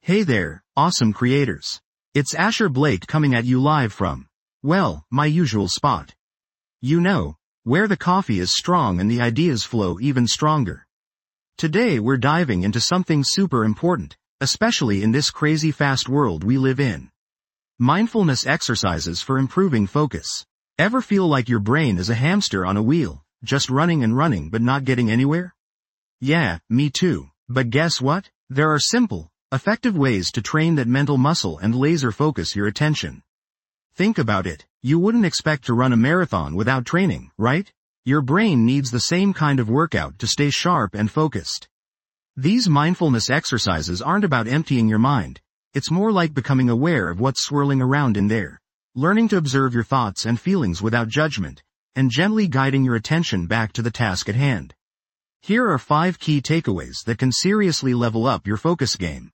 Hey there, awesome creators. It's Asher Blake coming at you live from, well, my usual spot. You know, where the coffee is strong and the ideas flow even stronger. Today we're diving into something super important, especially in this crazy fast world we live in. Mindfulness exercises for improving focus. Ever feel like your brain is a hamster on a wheel, just running and running but not getting anywhere? Yeah, me too. But guess what? There are simple, effective ways to train that mental muscle and laser focus your attention. Think about it. You wouldn't expect to run a marathon without training, right? Your brain needs the same kind of workout to stay sharp and focused. These mindfulness exercises aren't about emptying your mind. It's more like becoming aware of what's swirling around in there, learning to observe your thoughts and feelings without judgment, and gently guiding your attention back to the task at hand. Here are 5 key takeaways that can seriously level up your focus game.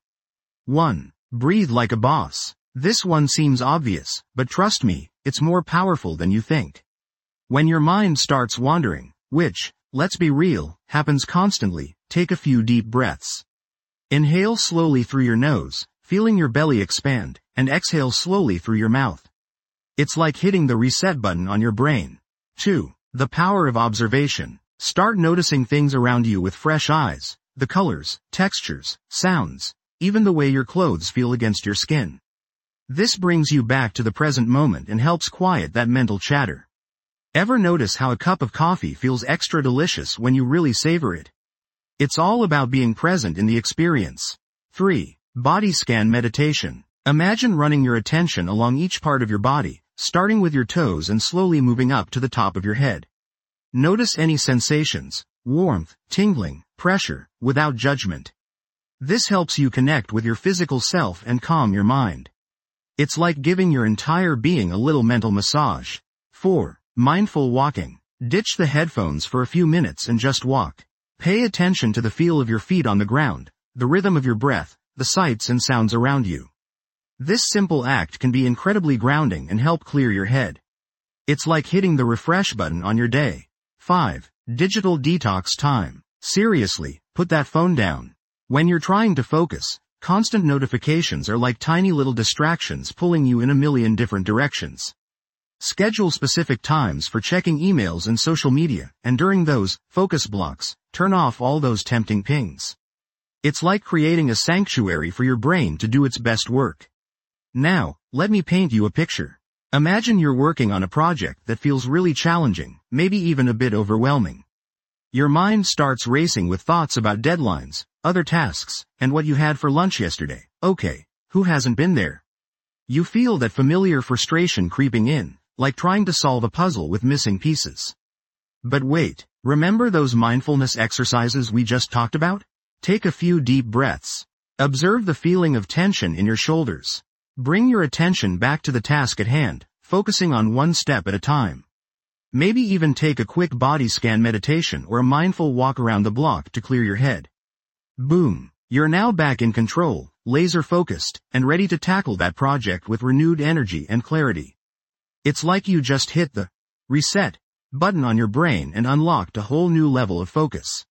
1. Breathe like a boss. This one seems obvious, but trust me, it's more powerful than you think. When your mind starts wandering, which, let's be real, happens constantly, take a few deep breaths. Inhale slowly through your nose, feeling your belly expand, and exhale slowly through your mouth. It's like hitting the reset button on your brain. 2. The power of observation. Start noticing things around you with fresh eyes, the colors, textures, sounds, even the way your clothes feel against your skin. This brings you back to the present moment and helps quiet that mental chatter. Ever notice how a cup of coffee feels extra delicious when you really savor it? It's all about being present in the experience. 3. Body scan meditation. Imagine running your attention along each part of your body, starting with your toes and slowly moving up to the top of your head. Notice any sensations, warmth, tingling, pressure, without judgment. This helps you connect with your physical self and calm your mind. It's like giving your entire being a little mental massage. 4. Mindful walking. Ditch the headphones for a few minutes and just walk. Pay attention to the feel of your feet on the ground, the rhythm of your breath, the sights and sounds around you. This simple act can be incredibly grounding and help clear your head. It's like hitting the refresh button on your day. 5. Digital detox time. Seriously, put that phone down. When you're trying to focus, constant notifications are like tiny little distractions pulling you in a million different directions. Schedule specific times for checking emails and social media, and during those focus blocks, turn off all those tempting pings. It's like creating a sanctuary for your brain to do its best work. Now, let me paint you a picture. Imagine you're working on a project that feels really challenging, maybe even a bit overwhelming. Your mind starts racing with thoughts about deadlines, other tasks, and what you had for lunch yesterday. Okay, who hasn't been there? You feel that familiar frustration creeping in, like trying to solve a puzzle with missing pieces. But wait, remember those mindfulness exercises we just talked about? Take a few deep breaths. Observe the feeling of tension in your shoulders. Bring your attention back to the task at hand, focusing on one step at a time. Maybe even take a quick body scan meditation or a mindful walk around the block to clear your head. Boom! You're now back in control, laser focused, and ready to tackle that project with renewed energy and clarity. It's like you just hit the reset button on your brain and unlocked a whole new level of focus.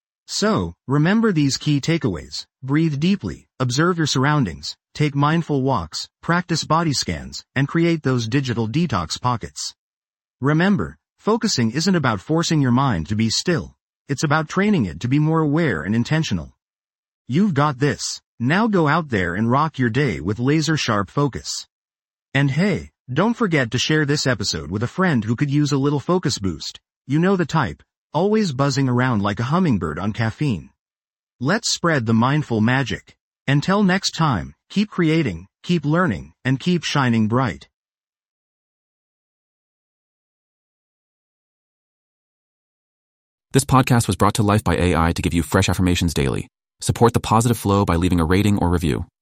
So, remember these key takeaways. Breathe deeply, observe your surroundings, take mindful walks, practice body scans, and create those digital detox pockets. Remember, focusing isn't about forcing your mind to be still. It's about training it to be more aware and intentional. You've got this. Now go out there and rock your day with laser-sharp focus. And hey, don't forget to share this episode with a friend who could use a little focus boost. You know the type, always buzzing around like a hummingbird on caffeine. Let's spread the mindful magic. Until next time, keep creating, keep learning, and keep shining bright. This podcast was brought to life by AI to give you fresh affirmations daily. Support the positive flow by leaving a rating or review.